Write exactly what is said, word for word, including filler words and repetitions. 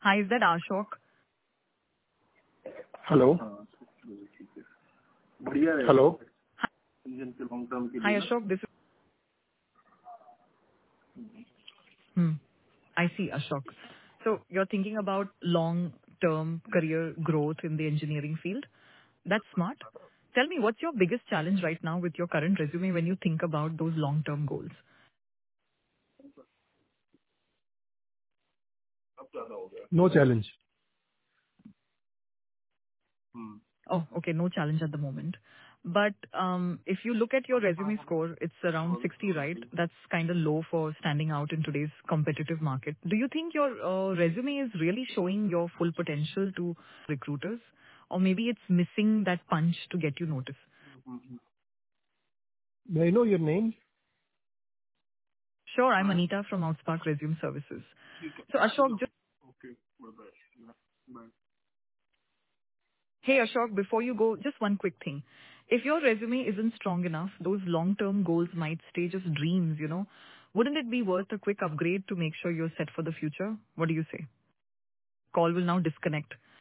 Hi, is that Ashok? Hello. Hello. Hi, Ashok. This is. Hmm. I see, Ashok. So you're thinking about long-term career growth in the engineering field. That's smart. Tell me, what's your biggest challenge right now with your current resume when you think about those long-term goals? No challenge. Oh, okay. No challenge at the moment. But um, if you look at your resume score, it's around sixty, right? That's kind of low for standing out in today's competitive market. Do you think your uh, resume is really showing your full potential to recruiters? Or maybe it's missing that punch to get you noticed? May I know your name? Sure, I'm Anita from Outspark Resume Services. So Ashok, just, hey Ashok, before you go, just one quick thing. If your resume isn't strong enough, those long-term goals might stay just dreams, you know. Wouldn't it be worth a quick upgrade to make sure you're set for the future? What do you say? Call will now disconnect.